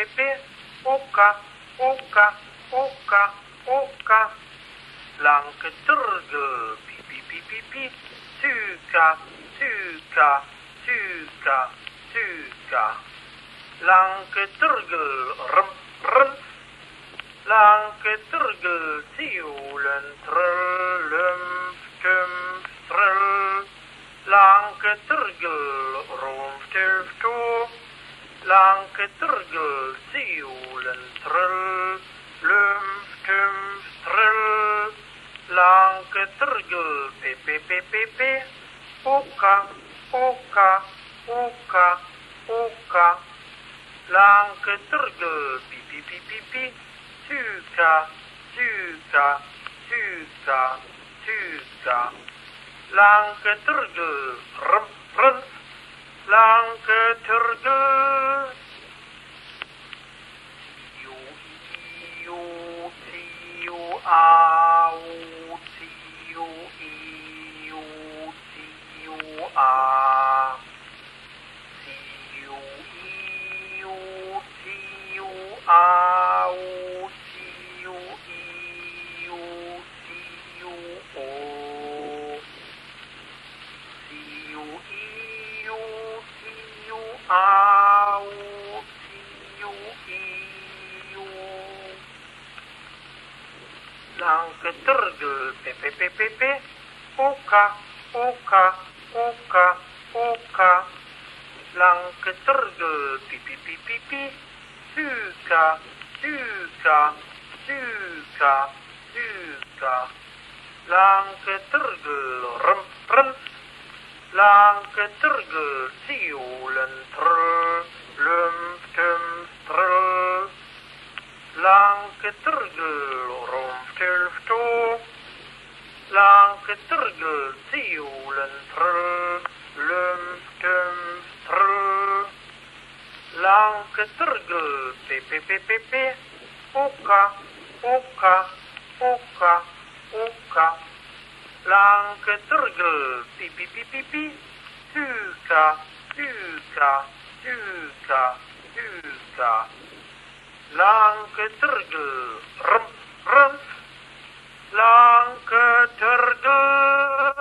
oka, oka, oka, oka. Langke turgel, pipi, tuka, tuka, tuka, tuka. Langke turgel, rem. Langke turgel, tiolen, trullum, trull. Langke turgel, romftelfto. Langke turgel, tiolen, trull, lumftumf, trull. Langke turgel, pepe, oka, oka, oka, oka. Langke turgel, pipi, tuka, tuka, tuka, tuka. Langke turgel, rem. Langke turgel. Tiu, au, tiu, a. Tiu, au, tiu, o. Au, Langke turgel, pepe, oka, oka, oka, oka. Langke turgel, pipi, tuka, tuka, tuka, tuka. Langke turgel, rem. Langke turgel, tiolen, trull, lumftum, trull. Langke turgel, romftelfto. Langke turgel, tiolen, trull, lumftum, trull. Langke turgel, pepe, oka, oka, oka, oka. Langke turgel, pipi, tuka, tuka, tuka, tuka. Langke turgel, rem. Langke turgel.